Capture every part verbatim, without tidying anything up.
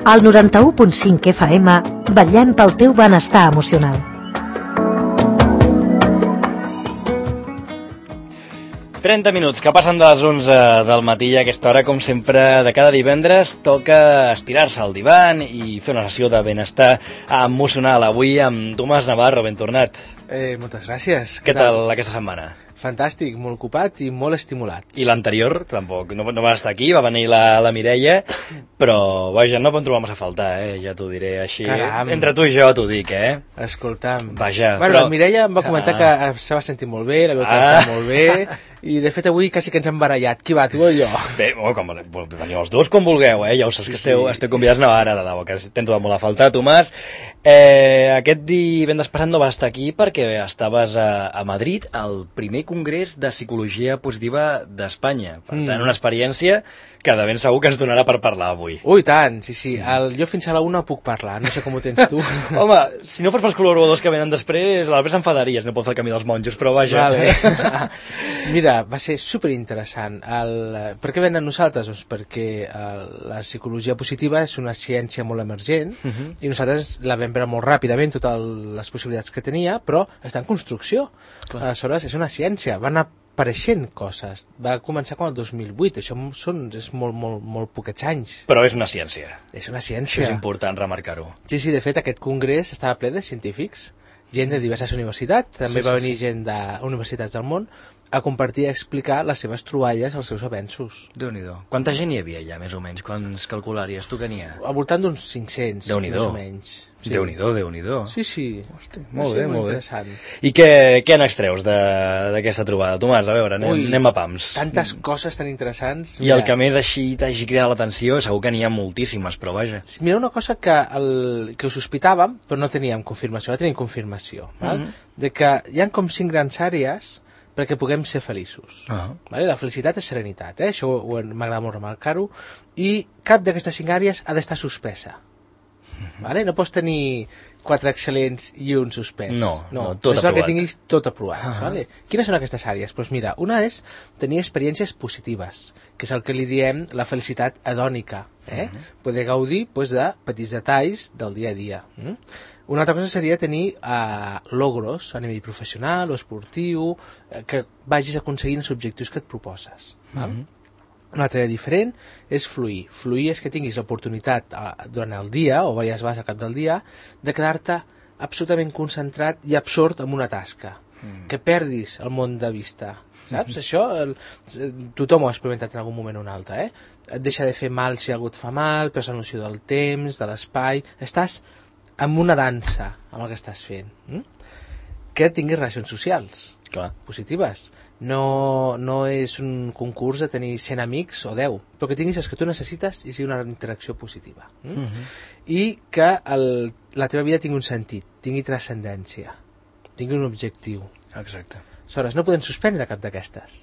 Al noranta-u punt cinc F M vetllem pel teu benestar emocional. trenta minuts que passen de les onze del matí a aquesta hora, com sempre, de cada divendres, toca estirar-se al divan i fer una sessió de benestar emocional. Avui amb Tomàs Navarro, ben tornat. Eh, moltes gràcies. Què tal aquesta setmana? Fantàstic, molt ocupat i molt estimulat. I l'anterior, tampoc, no, no va estar aquí, va venir la, la Mireia, però, vaja, no vam trobar massa a faltar, eh? Ja t'ho diré així. Caram. Entre tu i jo t'ho dic, eh? Escolta'm. Vaja, bueno, però... la Mireia em va comentar ah. que se va sentir molt bé, la veu ah. molt bé, i de fet avui quasi que ens hem barallat. Qui va, tu o jo? Bé, oh, com, veniu els dos com vulgueu, eh? Ja ho saps sí, que esteu, sí. esteu convidats. No, ara, de debò, que t'hem trobat molt a faltar, Tomàs. Eh, aquest divendres passat no vas estar aquí perquè estaves a, a Madrid al primer congrés de psicologia positiva d'Espanya. Per tant, mm. una experiència que de ben segur que ens donarà per parlar avui. Ui, tant, sí, sí. El, jo fins a la una puc parlar, no sé com ho tens tu. Home, si no fos pels col·laboradors que venen després, a l'altre s'enfadaries, no pot fer el camí dels monjos, però vaja. Vale. Mira, va ser superinteressant. El, per què venen nosaltres? Doncs perquè el, la psicologia positiva és una ciència molt emergent uh -huh. i nosaltres la vam veure molt ràpidament, totes les possibilitats que tenia, però està en construcció. Clar. Aleshores, és una ciència, va anar apareixent coses. Va començar com el dos mil vuit, això són, és molt, molt, molt poquets anys. Però és una ciència. És una ciència. Això és important remarcar-ho. Sí, sí, de fet aquest congrés estava ple de científics, gent de diverses universitats, també sí, va venir sí, sí. gent d'universitats del món a compartir i a explicar les seves troballes, els seus avenços. Déu-n'hi-do. Quanta gent hi havia allà, més o menys? Quants calcularies tu que n'hi ha? Al voltant d'uns cinc-cents, més o menys. Sí. Déu-n'hi-do, Déu-n'hi-do. Sí, sí. Hosti, molt bé, molt interessant. bé. I què, què n'extreus d'aquesta trobada? Tomàs, a veure, anem, Ui, anem a pams. Tantes coses tan interessants. Mira. I el que més així t'hagi cridat l'atenció, segur que n'hi ha moltíssimes, però vaja. Mira, una cosa que, el, que ho sospitàvem, però no teníem confirmació, no teníem confirmació, val? Mm-hmm. De que hi ha com cinc grans àrees perquè puguem ser feliços. Uh-huh. Vale? La felicitat és serenitat, eh? Això m'agrada molt remarcar-ho, i cap d'aquestes cinc àrees ha d'estar suspesa. Uh-huh. Vale? No pots tenir quatre excel·lents i un suspès. No, no, no tot és aprovat. Que tinguis tot aprovat. Uh-huh. Vale? Quines són aquestes àrees? Pues mira, una és tenir experiències positives, que és el que li diem la felicitat hedònica. Eh? Uh-huh. Poder gaudir pues, de petits detalls del dia a dia. Mm? Una altra cosa seria tenir uh, logros a nivell professional o esportiu, uh, que vagis aconseguint els objectius que et proposes. Mm-hmm. Una altra diferent és fluir. Fluir és que tinguis l'oportunitat uh, durant el dia, o diverses vegades al cap del dia, de quedar-te absolutament concentrat i absort en una tasca. Mm. Que perdis el món de vista. Saps? Mm-hmm. Això el, tothom ho ha experimentat en algun moment o un altre. Eh? Et deixa de fer mal si algú et fa mal, perds la noció del temps, de l'espai. Estàs amb una dansa amb el que estàs fent, hm? Que tinguis relacions socials. Clar. Positives. No, no és un concurs de tenir cent amics o deu, però que tinguis els que tu necessites i sigui una interacció positiva. Hm? Uh-huh. I que el, la teva vida tingui un sentit, tingui transcendència, tingui un objectiu. Exacte. Aleshores, no podem suspendre cap d'aquestes.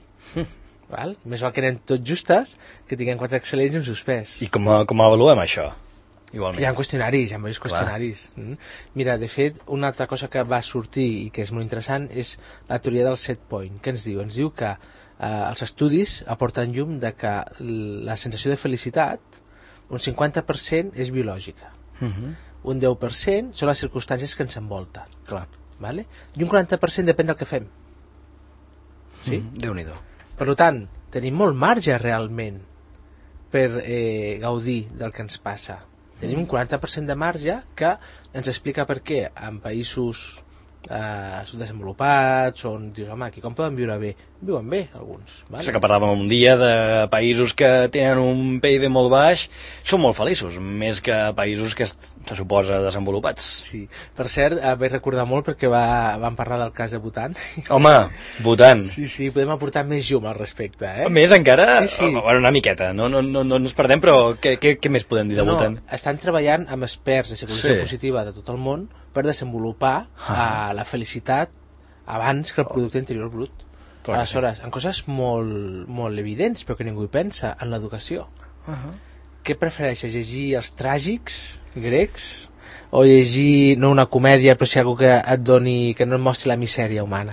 Val? Més val que anem tots justes que tinguem quatre excel·lents i un suspès. I com, com avaluem això? Igualment. Hi ha qüestionaris, hi ha diversos qüestionaris. Mm. Mira, de fet, una altra cosa que va sortir i que és molt interessant és la teoria del set point. Què ens diu? Ens diu que eh, els estudis aporten llum de que la sensació de felicitat, un cinquanta per cent és biològica. Uh-huh. Un deu per cent són les circumstàncies que ens envolten. Clar. Vale? I un quaranta per cent depèn del que fem. Sí? Mm, Déu-n'hi-do. Per tant, tenim molt marge realment per eh, gaudir del que ens passa. Tenim un quaranta per cent de marge que ens explica per què en països eh, subdesenvolupats on dius, home, aquí com poden viure bé? Viuen bé, alguns. Vale? Sí, que parlàvem un dia de països que tenen un P I B molt baix, són molt feliços, més que països que se suposa desenvolupats. Sí, per cert, eh, vaig recordar molt perquè va, vam parlar del cas de Bhutan. Home, Bhutan. Sí, sí, podem aportar més llum al respecte, eh? Més encara? Sí, sí. Bueno, una miqueta, no, no, no, no ens perdem, però què, què, què més podem dir de no, Bhutan? No, estan treballant amb experts de psicologia sí. positiva de tot el món per desenvolupar ah. uh, la felicitat abans que el producte interior brut. Clar, aleshores, sí. en coses molt, molt evidents, però que ningú hi pensa, en l'educació. Uh-huh. Què prefereixes, llegir els tràgics grecs o llegir, no una comèdia, però si algú que et doni, que no et mostri la misèria humana?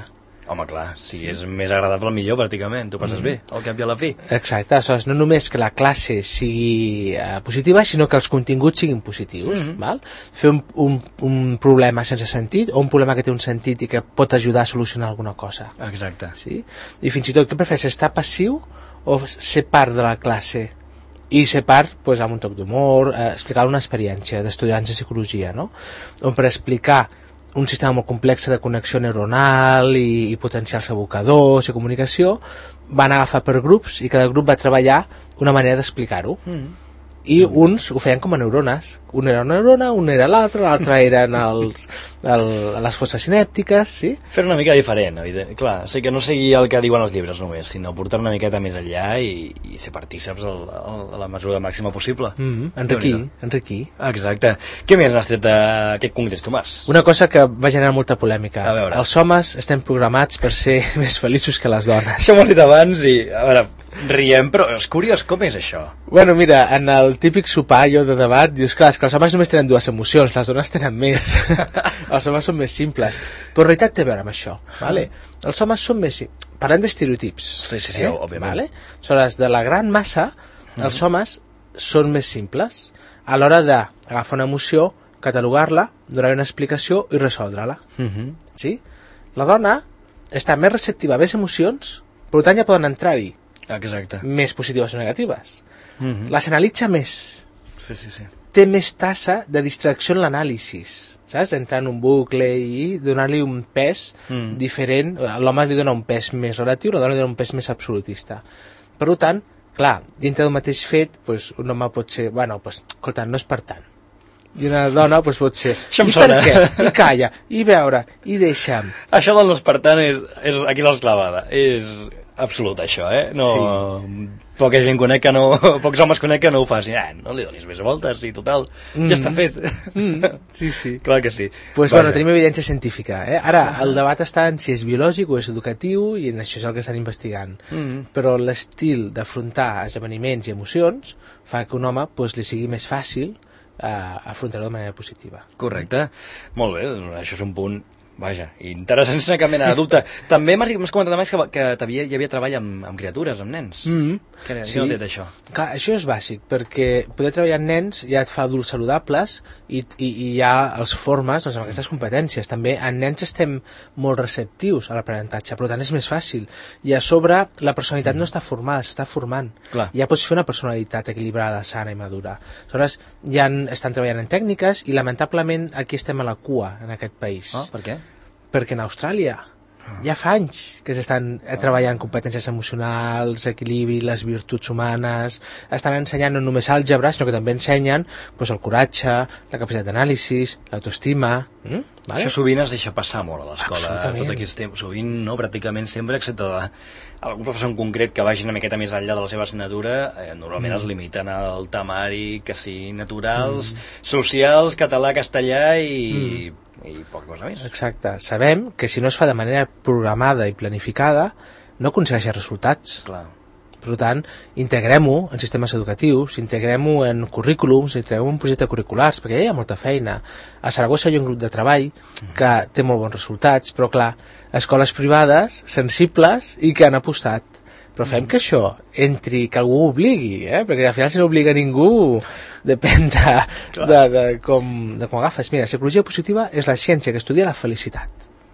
Home, clar, si sí. és més agradable millor, pràcticament, tu passes mm. bé, al cap i a la fi. Exacte, aleshores, no només que la classe sigui uh, positiva, sinó que els continguts siguin positius, mm-hmm. val? Fer un, un, un problema sense sentit, o un problema que té un sentit i que pot ajudar a solucionar alguna cosa. Exacte. Sí? I fins i tot, què prefereix, estar passiu o ser part de la classe? I ser part, pues, amb un toc d'humor, eh, explicar una experiència d'estudiants de psicologia, no? On per explicar un sistema molt complex de connexió neuronal i, i potencials evocadors i comunicació, van agafar per grups i cada grup va treballar una manera d'explicar-ho. Mm. I uns ho feien com a neurones. Un era una neurona, un era l'altre, l'altre eren els, el, les fosses sinèptiques, sí? Fer una mica diferent, evident. Clar, o sigui que no sigui el que diuen els llibres només, sinó portar una miqueta més enllà i, i ser partíceps a la mesura màxima possible. Mm-hmm. Enriquir, enriquir. Exacte. Què més n'has tret d'aquest congrés, Tomàs? Una cosa que va generar molta polèmica. A veure. Els homes estem programats per ser més feliços que les dones. Això m'ho has dit abans i, a veure, riem, però és curiós, com és això? Bueno, mira, en el típic sopar jo de debat, dius, clar, és que els homes només tenen dues emocions, les dones tenen més. Els homes són més simples. Però en realitat té a veure amb això, vale? Els homes són més... Parlem d'estereotips. Sí, sí, sí, eh? òbviament. Vale? Aleshores, de la gran massa, els uh-huh. homes són més simples a l'hora d'agafar una emoció, catalogar-la, donar una explicació i resoldre-la. Uh-huh. Sí? La dona està més receptiva a més emocions, per tant ja poden entrar-hi. Exacte. Més positives o negatives. Uh-huh. Les analitza més. Sí, sí, sí. Té més tassa de distracció en l'anàlisi, saps? Entrar en un bucle i donar-li un pes mm. diferent. L'home li dona un pes més relatiu, la dona li dona un pes més absolutista. Per tant, clar, dintre d'un mateix fet, pues, un home pot ser, bueno, pues, escolta, no és per tant. I una dona pues, pot ser, això i per què? I calla, i veure, i deixa'm. Això del no és per tant és, és aquí l'esclavada, és absolut això, eh? No, sí. Poca gent conec que no, pocs homes conec que no ho facin. Eh, no li donis més voltes i total, mm. ja està fet. Mm. Sí, sí. Clar que sí. Pues Vaja. Bueno, tenim evidència científica, eh? Ara, el debat està en si és biològic o és educatiu i en això és el que estan investigant. Mm. Però l'estil d'afrontar esdeveniments i emocions fa que un home pues, li sigui més fàcil uh, afrontar-ho de manera positiva. Correcte. Molt bé, això és un punt... Vaja, interessant sense cap mena de dubte. També m'has comentat abans que, que havia, hi havia treball amb, amb criatures, amb nens. Mm-hmm. Què sí. no té d'això? Clar, això és bàsic, perquè poder treballar amb nens ja et fa adults saludables i, i, i ja els formes doncs, amb aquestes competències. També en nens estem molt receptius a l'aprenentatge, per tant és més fàcil. I a sobre la personalitat mm. no està formada, s'està formant. Clar. Ja pots fer una personalitat equilibrada, sana i madura. Aleshores, ja estan treballant en tècniques i lamentablement aquí estem a la cua en aquest país. Oh, per què? Perquè en Austràlia ja fa anys que s'estan treballant competències emocionals, equilibri, les virtuts humanes, estan ensenyant no només àlgebra, sinó que també ensenyen pues, el coratge, la capacitat d'anàlisi, l'autoestima. Mm? Vale? Això sovint es deixa passar molt a l'escola, tot aquest temps, sovint no, pràcticament sempre, excepte de algun professor en concret que vagi una miqueta més enllà de la seva assignatura, eh, normalment mm. es limiten al temari, que sí, naturals, mm. socials, català, castellà i... Mm. i poca cosa més. Exacte. Sabem que si no es fa de manera programada i planificada no aconsegueix resultats. Clar. Per tant, integrem-ho en sistemes educatius, integrem-ho en currículums, integrem-ho en projectes curriculars, perquè ja hi ha molta feina. A Saragossa hi ha un grup de treball que té molt bons resultats, però clar, escoles privades sensibles i que han apostat. Però fem que això entri, que algú obligui, eh? Perquè al final si no obliga ningú depèn de, de, de, com, de com agafes. Mira, psicologia positiva és la ciència que estudia la felicitat.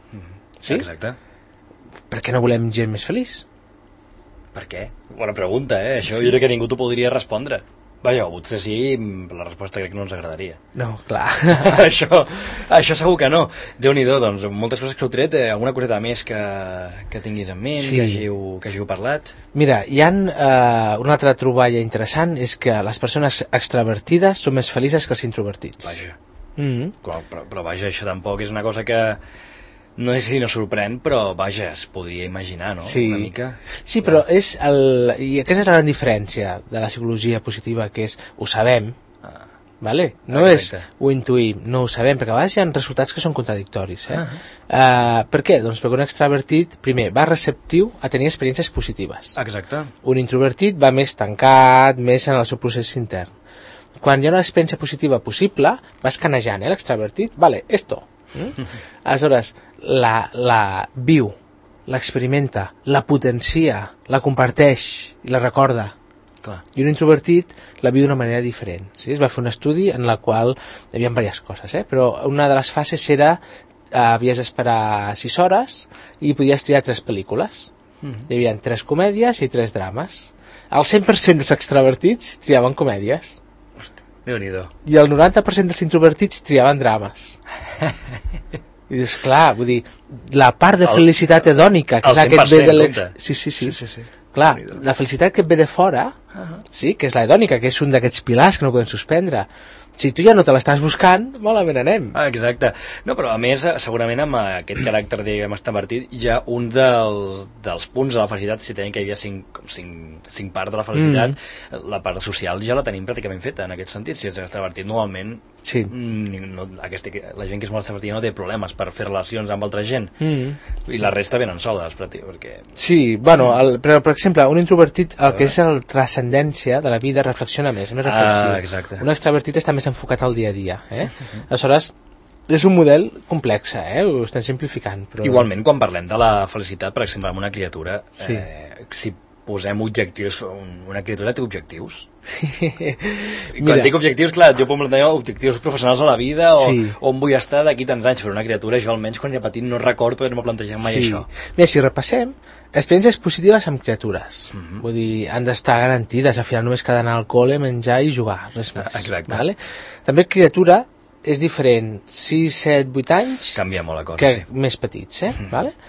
Sí? Exacte. Per què no volem gent més feliç? Per què? Bona pregunta, eh? Això sí. Jo crec que ningú t'ho podria respondre. Vaja, potser sí, la resposta crec que no ens agradaria. No, clar. això, això segur que no. Déu-n'hi-do, doncs, moltes coses que heu tret, eh, alguna coseta més que, que tinguis en ment, sí. que, hàgiu, que hàgiu parlat? Mira, hi ha eh, una altra troballa interessant, és que les persones extravertides són més felices que els introvertits. Vaja. Mm-hmm. Però, però, però vaja, això tampoc és una cosa que... No sé si no sorprèn, però vaja, es podria imaginar, no? Sí. Una mica. Sí, però és el... I aquesta és la gran diferència de la psicologia positiva, que és, ho sabem, ah. vale? No ah, és ho intuïm, no ho sabem, perquè a vegades hi ha resultats que són contradictoris. Eh? Ah. Uh, per què? Doncs perquè un extravertit, primer, va receptiu a tenir experiències positives. Exacte. Un introvertit va més tancat, més en el seu procés intern. Quan hi ha una experiència positiva possible, va escanejant, eh, l'extravertit, vale, esto. Mm? Aleshores, la, la viu, l'experimenta, la potencia, la comparteix i la recorda. Clar. I un introvertit la viu d'una manera diferent. Sí? Es va fer un estudi en la qual hi havia diverses coses, eh? Però una de les fases era eh, havies d'esperar sis hores i podies triar tres pel·lícules. Mm-hmm. Hi havia tres comèdies i tres drames. El cent per cent dels extravertits triaven comèdies. Hosti, Déu-n'hi-do. I el noranta per cent dels introvertits triaven drames. I dius, clar, vull dir, la part de felicitat el, hedònica, que és la que et ve de l'ex... Sí, sí, sí. sí, sí, sí. Clar, la felicitat que et ve de fora, uh-huh. sí, que és la hedònica, que és un d'aquests pilars que no podem suspendre. Si tu ja no te l'estàs buscant, malament anem. Ah, exacte. No, però a més, segurament amb aquest caràcter, diguem, extravertit, ja un dels, dels punts de la felicitat, si tenim que hi havia cinc, cinc, cinc parts de la felicitat, mm. la part social ja la tenim pràcticament feta, en aquest sentit. Si és extravertit, normalment, sí. no, aquesta, la gent que és molt extravertida no té problemes per fer relacions amb altra gent. Mm. I la resta venen soles, perquè... Sí, bueno, el, però, per exemple, un introvertit, el que és la transcendència de la vida, reflexiona més, més reflexiu. Ah, exacte. Un extravertit està més enfocat al dia a dia, eh? Uh-huh. Aleshores, és un model complex, eh? Ho estem simplificant. Però... Igualment, quan parlem de la felicitat, per exemple, amb una criatura, sí. eh, si posem objectius, una criatura té objectius? Mira. Quan dic objectius, clar, jo puc plantejar objectius professionals a la vida o sí. on vull estar d'aquí tants anys, però una criatura, jo almenys quan era petit no recordo perquè no m'ho plantejat mai sí. això. Mira, si repassem, experiències positives amb criatures, uh-huh. vull dir, han d'estar garantides, al final només cal anar al col·le, menjar i jugar, res més. Exacte. Vale? També criatura és diferent, sis, set, vuit anys, canvia molt la cosa, que sí. més petits, eh? Uh-huh. Vale?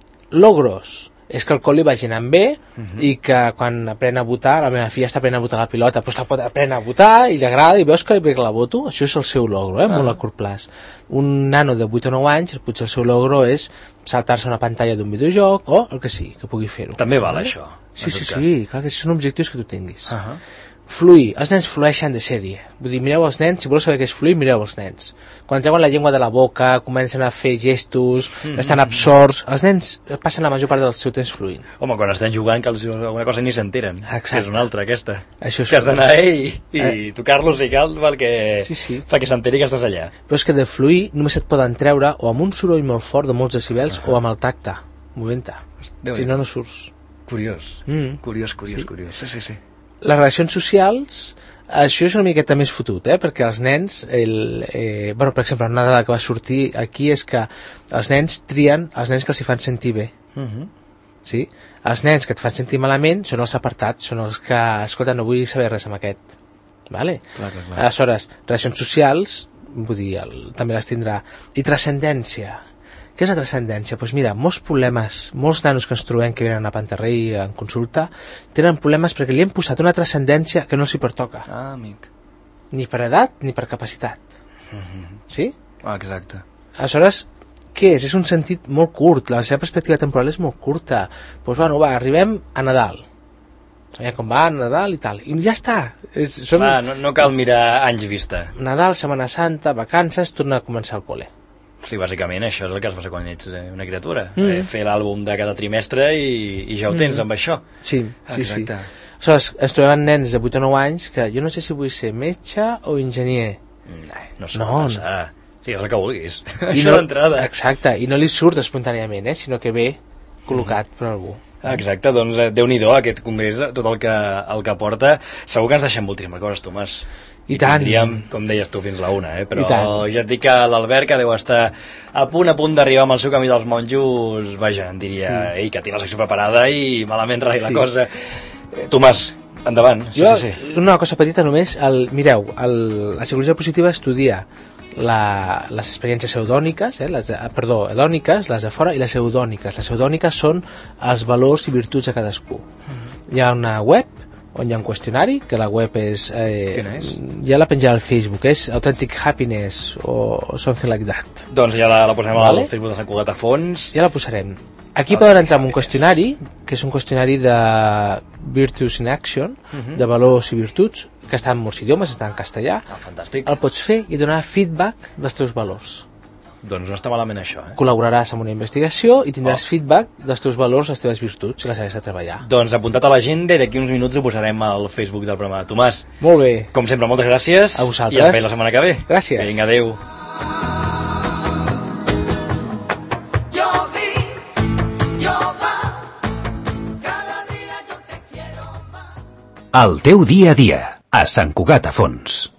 Logros és que el col·li vagi anant bé uh-huh. i que quan aprèn a votar, la meva filla està aprenent a votar la pilota, però està aprenent a votar i li agrada i veus que bé que la voto, això és el seu logro, eh? Ah. Molt a curt plaç. Un nano de vuit o nou anys, potser el seu logro és saltar-se una pantalla d'un videojoc o el que sí, que pugui fer-ho. També val això. Sí, sí, sí, clar que són objectius que tu tinguis. Uh-huh. Fluir, els nens flueixen de sèrie. Vull dir, mireu els nens, si voleu saber què és fluir, mireu els nens. Quan treuen la llengua de la boca, comencen a fer gestos, mm-hmm. estan absorts, els nens passen la major part del seu temps fluint. Home, quan estan jugant, que els dius alguna cosa ni s'enteren. Que és una altra, aquesta. Això és que has d'anar i, i eh? tocar-los i cal perquè, sí, sí. perquè s'enteri que estàs allà. Però és que de fluir només et poden treure o amb un soroll molt fort de molts decibels uh-huh. o amb el tacte, movent-te. Si no, no surts. Curiós, mm. curiós, curiós, sí. curiós. Sí, sí, sí. Les relacions socials, això és una miqueta més fotut, eh? Perquè els nens, el, eh, bueno, per exemple, una dada que va sortir aquí és que els nens trien els nens que els hi fan sentir bé. Uh-huh. Sí? Els nens que et fan sentir malament són els apartats, són els que, escolta, no vull saber res amb aquest. Vale? Clar, clar, clar. Aleshores, relacions socials, vull dir, el, també les tindrà. I transcendència. Què és la transcendència? Doncs pues mira, molts problemes, molts nanos que ens trobem que venen a Panterrey en consulta, tenen problemes perquè li hem posat una transcendència que no els hi pertoca. Ah, amic. Ni per edat ni per capacitat. Uh-huh. Sí? Ah, exacte. Aleshores, què és? És un sentit molt curt, la seva perspectiva temporal és molt curta. Doncs pues, bueno, va, arribem a Nadal. Sabia com va, Nadal i tal. I ja està. És, són... Va, no, no cal mirar anys vista. Nadal, Setmana Santa, vacances, torna a començar el col·le. Sí, bàsicament això és el que es passa quan ets una criatura. Mm. Eh, fer l'àlbum de cada trimestre i, i ja ho tens mm. amb això. Sí, sí, exacte. sí. Aleshores, ens trobem nens de vuit o nou anys que jo no sé si vull ser metge o enginyer. No, no s'ho no, pensar. Sí, és el que vulguis. I això no, d'entrada. Exacte, i no li surt espontàniament, eh, sinó que ve col·locat mm. per algú. Exacte, doncs Déu-n'hi-do aquest congrés, tot el que, el que porta. Segur que ens deixem moltíssimes coses, Tomàs. I, I tant. Tindríem, com deies tu, fins la una, eh? Però ja et dic que l'Albert, que deu estar a punt a punt d'arribar amb el seu camí dels monjos, vaja, em diria, sí. Ei, que tinc la secció preparada i malament rai sí. la cosa. Eh, Tomàs, endavant. Jo, sí, sí. una cosa petita només, el, mireu, el, la psicologia positiva estudia la, les experiències eudòniques, eh, les, perdó, hedòniques, les de fora, i les eudòniques. Les eudòniques són els valors i virtuts de cadascú. Mm-hmm. Hi ha una web on hi ha un qüestionari, que la web és... Eh, Quina és? Ja la penjaré al Facebook, és Authentic Happiness o something like that. Doncs ja la, la posem vale? al Facebook de Sant Cugat a fons. Ja la posarem. Aquí oh, poden entrar en un qüestionari, que és un qüestionari de Virtues in Action, uh-huh. de valors i virtuts, que està en molts idiomes, està en castellà. Ah, fantàstic. El pots fer i donar feedback dels teus valors. Doncs no està malament això, eh? Col·laboraràs amb una investigació i tindràs oh. feedback dels teus valors, les teves virtuts, si les hagués de treballar. Doncs apuntat a l'agenda i d'aquí uns minuts ho posarem al Facebook del programa. Tomàs, molt bé. Com sempre, moltes gràcies. A vosaltres. I ens veiem la setmana que ve. Gràcies. Vinga, adéu. Yo vi, yo El teu dia a dia, a Sant Cugat a Fons.